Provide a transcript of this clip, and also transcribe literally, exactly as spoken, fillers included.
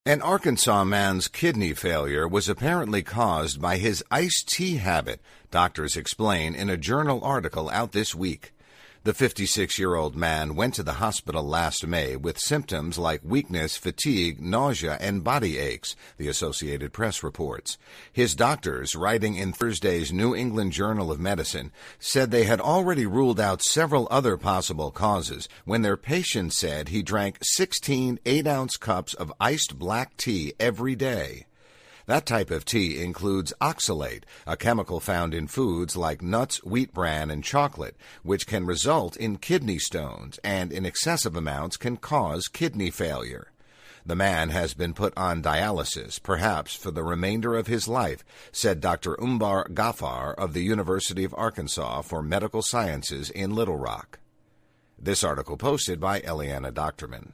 An Arkansas man's kidney failure was apparently caused by his iced tea habit, doctors explain in a journal article out this week. The fifty-six-year-old man went to the hospital last May with symptoms like weakness, fatigue, nausea, and body aches, the Associated Press reports. His doctors, writing in Thursday's New England Journal of Medicine, said they had already ruled out several other possible causes when their patient said he drank sixteen eight-ounce cups of iced black tea every day. That type of tea includes oxalate, a chemical found in foods like nuts, wheat bran, and chocolate, which can result in kidney stones and in excessive amounts can cause kidney failure. The man has been put on dialysis, perhaps for the remainder of his life, said Doctor Umbar Ghaffar of the University of Arkansas for Medical Sciences in Little Rock. This article posted by Eliana Doctorman.